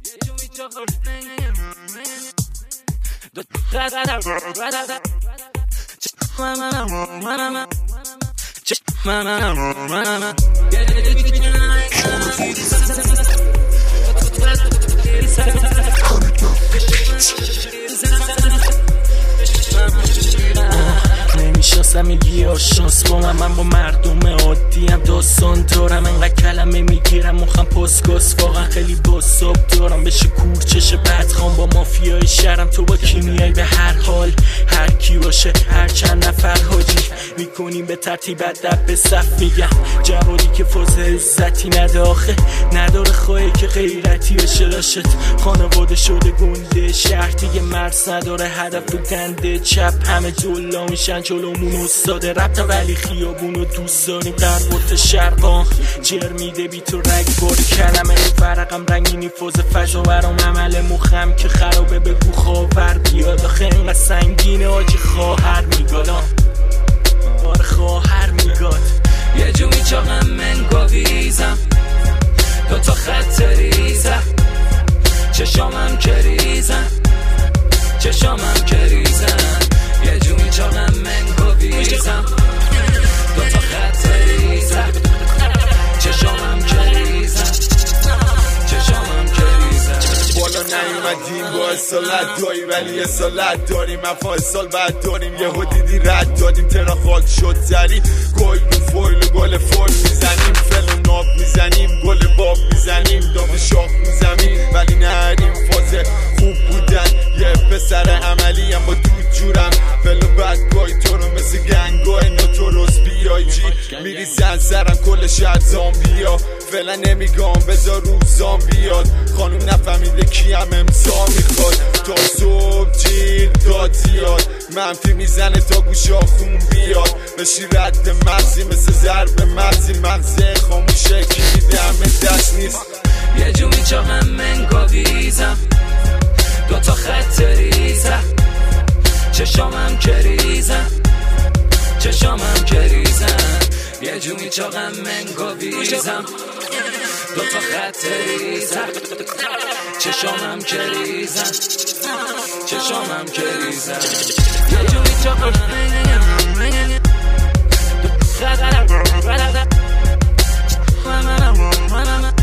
نمیشناسم این بیار شانس با من با مردم عادیم داستان دارم. انقدر کلمه میگیرم مخم پاسکاس واقعا خیلی باساب دارم. بشه کورچش بدخوام با مافیای شهرم. تو با کی میای به هر حال هر کی باشه هر چند نفر حاجی میکنیم به ترتیب ادب به صف. میگم جوادی که فاز عزتی نده آخه نداره خواهی که غیرتی بشه داشت. خانواده شده گنده شهر دیگه مرز نداره هدف و گنده چپ همه جلا میشن جلومون استاده ربط ولی خیابونو دوست داریم قربت شرقان جر میده بی تو رگ بار کلمه رو فرقم رنگینی فاز فضا برام عمل مخم که خرابه بگو خواهر بیاد آخه اینقدر سنگینه آجی خواهر میگادم آره خواهر میگاد یه جو میچاقم من گاویزم دوتا خط ریزم چشامم کریزم چشامم کریزم یه جو میچاقم من گاویزم دوتا خط ریزم چشامم کریزم چشامم کریزم بالا نیومدیم با اصالت دایی ولی اصالت داریم افا سال بعد داریم یه دیدی رد دادیم ترا خاک شد زری گل رو فویل و گل فول میزنیم فل و ناب میزنیم گل باب میزنیم دام شاخ میزنیم ولی نهریم فاز خوب بودن یه پسر عملی هم با دود جورم فل و بدگاه تو رو مثل گنگاه نوتوروس بیای جی میریزن سرم کل شهر زامبیا فعلا نمیگم بذار روزام بیاد خانوم نفهمیده کی هم امضا میخواد تا صبح جیر داد زیاد منفی میزنه تا گوشا خون بیاد بشی رد مغزی مثل ضرب مغزی مغزه خاموشه کی میده همه دست نیست یه جو میچاقم من گاویزم دوتا خط ریزم چشامم کریزم چشامم کریزم یه جو میچاقم من گاویزم دوتا خط ریزم چشامم کریزم چشامم کریزم یه جو میچاقم من